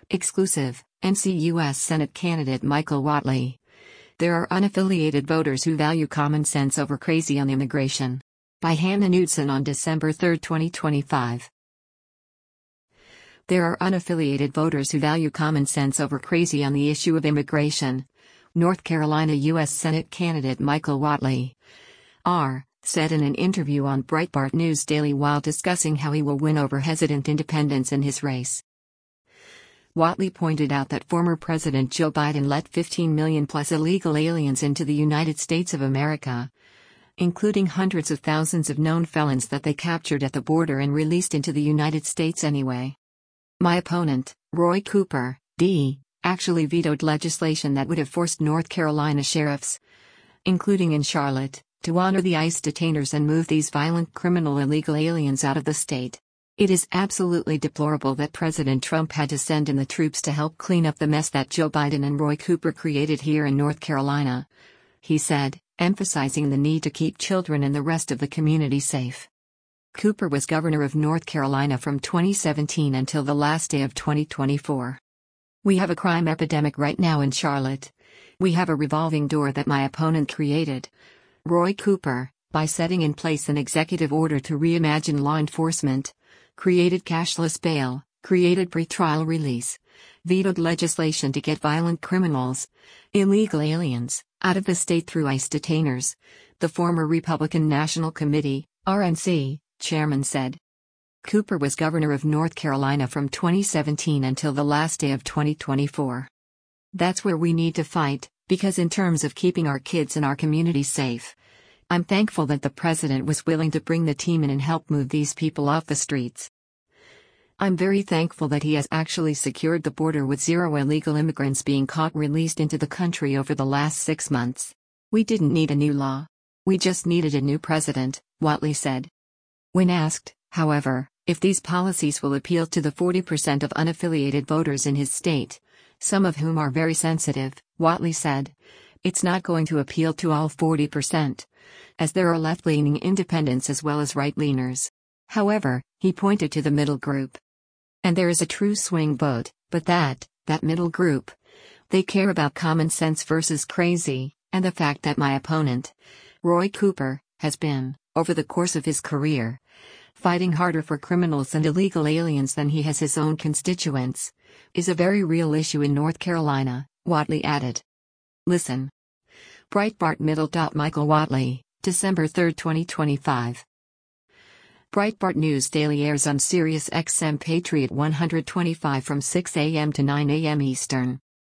Exclusive, NC U.S. Senate candidate Michael Whatley. There are unaffiliated voters who value common sense over crazy on immigration. By Hannah Knudsen on December 3, 2025. There are unaffiliated voters who value common sense over crazy on the issue of immigration. North Carolina U.S. Senate candidate Michael Whatley said in an interview on Breitbart News Daily while discussing how he will win over hesitant independents in his race. Whatley pointed out that former President Joe Biden let 15 million plus illegal aliens into the United States of America, including hundreds of thousands of known felons that they captured at the border and released into the United States anyway. My opponent, Roy Cooper, D., actually vetoed legislation that would have forced North Carolina sheriffs, including in Charlotte, to honor the ICE detainers and move these violent criminal illegal aliens out of the state. It is absolutely deplorable that President Trump had to send in the troops to help clean up the mess that Joe Biden and Roy Cooper created here in North Carolina, he said, emphasizing the need to keep children and the rest of the community safe. Cooper was governor of North Carolina from 2017 until the last day of 2024. We have a crime epidemic right now in Charlotte. We have a revolving door that my opponent created, Roy Cooper, by setting in place an executive order to reimagine law enforcement, created cashless bail, created pretrial release, vetoed legislation to get violent criminals, illegal aliens, out of the state through ICE detainers, the former Republican National Committee, RNC, chairman said. Cooper was governor of North Carolina from 2017 until the last day of 2024. That's where we need to fight, because in terms of keeping our kids and our community safe, I'm thankful that the president was willing to bring the team in and help move these people off the streets. I'm very thankful that he has actually secured the border with zero illegal immigrants being caught released into the country over the last 6 months. We didn't need a new law. We just needed a new president, Whatley said. When asked, however, if these policies will appeal to the 40% of unaffiliated voters in his state, some of whom are very sensitive, Whatley said, it's not going to appeal to all 40%, as there are left-leaning independents as well as right-leaners. However, he pointed to the middle group. And there is a true swing vote, but that middle group, they care about common sense versus crazy, and the fact that my opponent, Roy Cooper, has been, over the course of his career, fighting harder for criminals and illegal aliens than he has his own constituents, is a very real issue in North Carolina, Whatley added. Listen. Breitbart Michael Whatley, December 3, 2025. Breitbart News Daily airs on Sirius XM Patriot 125 from 6 a.m. to 9 a.m. Eastern.